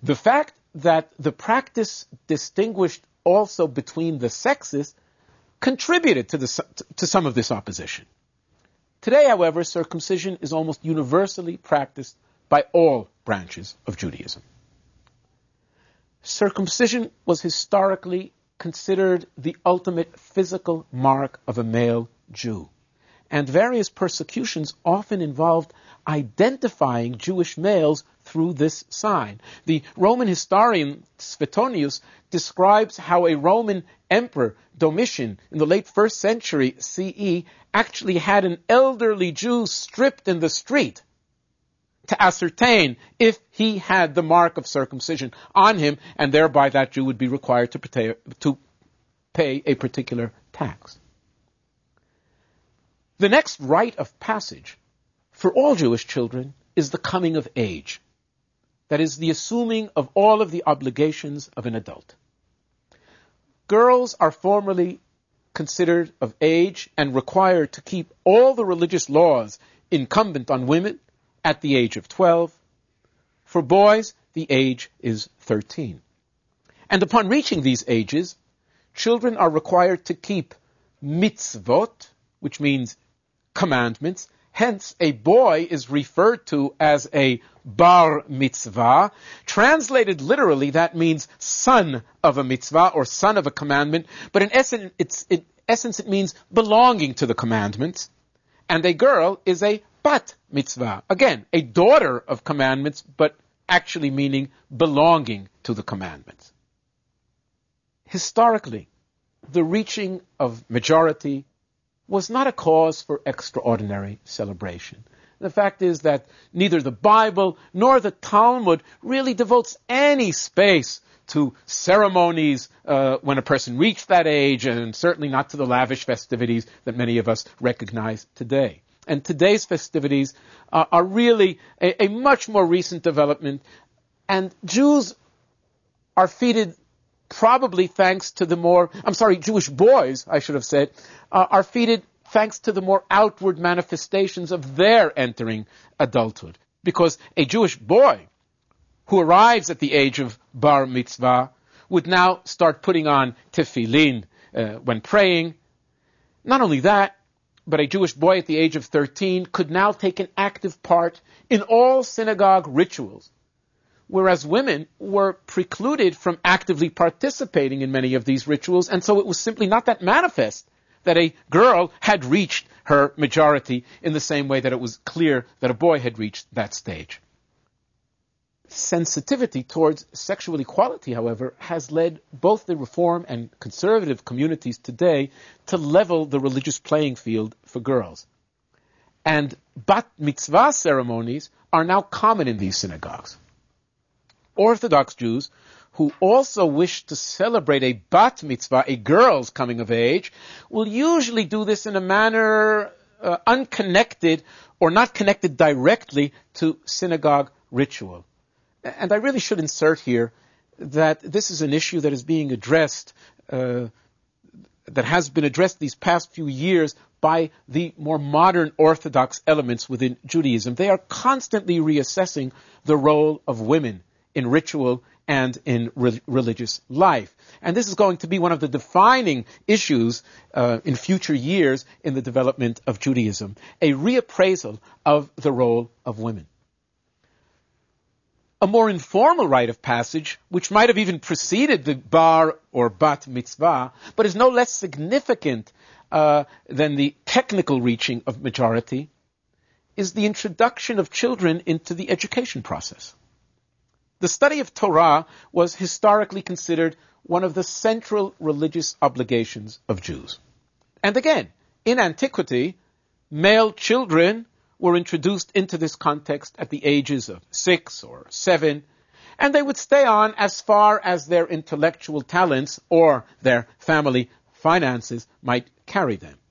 The fact that the practice distinguished also between the sexes contributed to some of this opposition. Today, however, circumcision is almost universally practiced by all branches of Judaism. Circumcision was historically considered the ultimate physical mark of a male Jew, and various persecutions often involved identifying Jewish males through this sign. The Roman historian Suetonius describes how a Roman emperor, Domitian, in the late 1st century CE, actually had an elderly Jew stripped in the street to ascertain if he had the mark of circumcision on him, and thereby that Jew would be required to pay a particular tax. The next rite of passage for all Jewish children is the coming of age. That is, the assuming of all of the obligations of an adult. Girls are formally considered of age and required to keep all the religious laws incumbent on women at the age of 12. For boys, the age is 13. And upon reaching these ages, children are required to keep mitzvot, which means commandments. Hence, a boy is referred to as a bar mitzvah. Translated literally, that means son of a mitzvah or son of a commandment. But in essence, it means belonging to the commandments. And a girl is a bat mitzvah. Again, a daughter of commandments, but actually meaning belonging to the commandments. Historically, the reaching of majority was not a cause for extraordinary celebration. The fact is that neither the Bible nor the Talmud really devotes any space to ceremonies when a person reached that age, and certainly not to the lavish festivities that many of us recognize today. And today's festivities are really a much more recent development, and Jews are feted probably thanks to Jewish boys, I should have said, are feted thanks to the more outward manifestations of their entering adulthood. Because a Jewish boy who arrives at the age of bar mitzvah would now start putting on tefillin when praying. Not only that, but a Jewish boy at the age of 13 could now take an active part in all synagogue rituals, whereas women were precluded from actively participating in many of these rituals, and so it was simply not that manifest that a girl had reached her majority in the same way that it was clear that a boy had reached that stage. Sensitivity towards sexual equality, however, has led both the Reform and conservative communities today to level the religious playing field for girls. And bat mitzvah ceremonies are now common in these synagogues. Orthodox Jews who also wish to celebrate a bat mitzvah, a girl's coming of age, will usually do this in a manner unconnected or not connected directly to synagogue ritual. And I really should insert here that this is an issue that is being addressed, that has been addressed these past few years by the more modern Orthodox elements within Judaism. They are constantly reassessing the role of women in ritual and in religious life. And this is going to be one of the defining issues in future years in the development of Judaism, a reappraisal of the role of women. A more informal rite of passage, which might have even preceded the bar or bat mitzvah, but is no less significant than the technical reaching of majority, is the introduction of children into the education process. The study of Torah was historically considered one of the central religious obligations of Jews. And again, in antiquity, male children were introduced into this context at the ages of 6 or 7, and they would stay on as far as their intellectual talents or their family finances might carry them.